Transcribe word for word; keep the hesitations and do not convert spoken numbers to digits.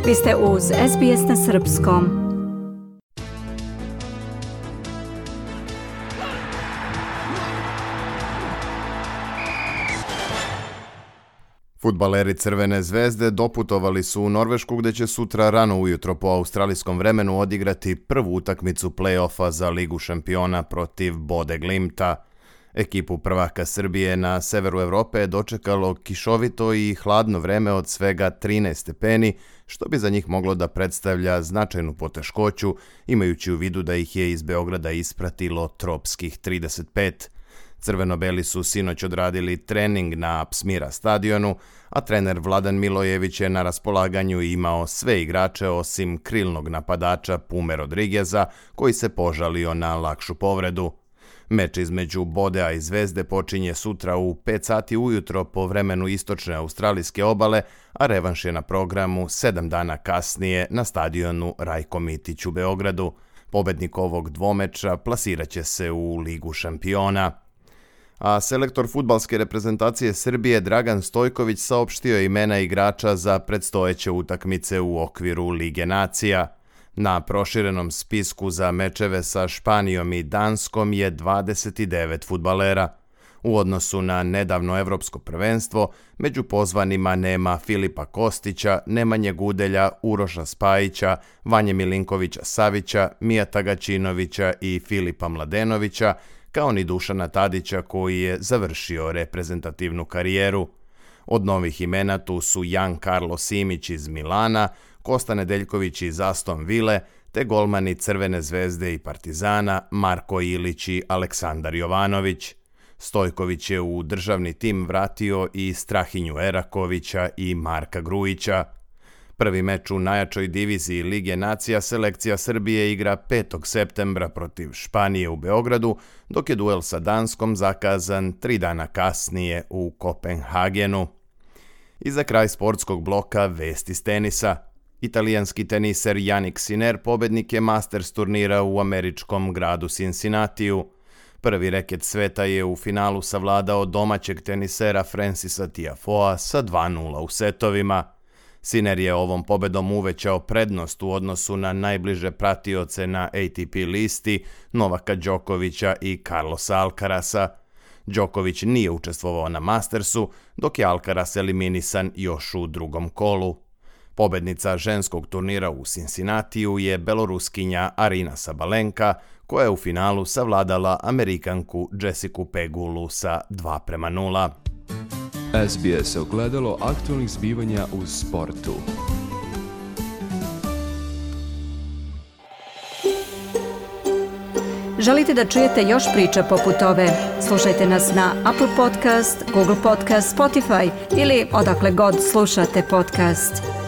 Vi ste uz S B S na srpskom. Fudbaleri Crvene zvezde doputovali su u Norvešku gdje će sutra rano ujutro po australijskom vremenu odigrati prvu utakmicu play-offa za Ligu šampiona protiv Bode Glimta. Ekipu prvaka Srbije na severu Europe je dočekalo kišovito i hladno vreme od svega trinaest stepeni, što bi za njih moglo da predstavlja značajnu poteškoću, imajući u vidu da ih je iz Beograda ispratilo tropskih trideset pet. Crveno-beli su sinoć odradili trening na Apsmira stadionu, a trener Vladan Milojević je na raspolaganju imao sve igrače osim krilnog napadača Pume Rodrigueza, koji se požalio na lakšu povredu. Meč između Bodea i Zvezde počinje sutra u pet sati ujutro po vremenu istočne australijske obale, a revanš je na programu sedam dana kasnije na stadionu Rajko Mitić u Beogradu. Pobednik ovog dvomeča plasiraće se u Ligu šampiona. A selektor fudbalske reprezentacije Srbije Dragan Stojković saopštio je imena igrača za predstojeće utakmice u okviru Lige nacija. Na proširenom spisku za mečeve sa Španijom i Danskom je dvadeset devet fudbalera. U odnosu na nedavno evropsko prvenstvo, među pozvanima nema Filipa Kostića, Nemanje Gudelja, Uroša Spajića, Vanje Milinkovića-Savića, Mijata Gaćinovića i Filipa Mladenovića, kao ni Dušana Tadića koji je završio reprezentativnu karijeru. Od novih imena tu su Jan Karlo Simić iz Milana, Kosta Nedeljković iz Aston Ville, te golmani Crvene zvezde i Partizana Marko Ilić i Aleksandar Jovanović. Stojković je u državni tim vratio i Strahinju Erakovića i Marka Grujića. Prvi meč u najjačoj diviziji Lige nacija selekcija Srbije igra petog septembra protiv Španije u Beogradu, dok je duel sa Danskom zakazan tri dana kasnije u Kopenhagenu. I za kraj sportskog bloka vesti s tenisa. Italijanski teniser Jannik Sinner pobednik je Masters turnira u američkom gradu Cincinnatiju. Prvi reket sveta je u finalu savladao domaćeg tenisera Francisa Tiafoea sa dva nula u setovima. Sinner je ovom pobedom uvećao prednost u odnosu na najbliže pratioce na A T P listi Novaka Đokovića i Carlosa Alcarasa. Đoković nije učestvovao na Mastersu, dok je Alcaraz eliminisan još u drugom kolu. Pobednica ženskog turnira u Cincinnatiju je beloruskinja Arina Sabalenka, koja je u finalu savladala Amerikanku Jessicu Pegulu sa dva prema nula. S B S ogledalo aktualnih zbivanja u sportu. Želite da čujete još priča poput ove? Slušajte nas na Apple Podcast, Google Podcast, Spotify ili odakle god slušate podcast.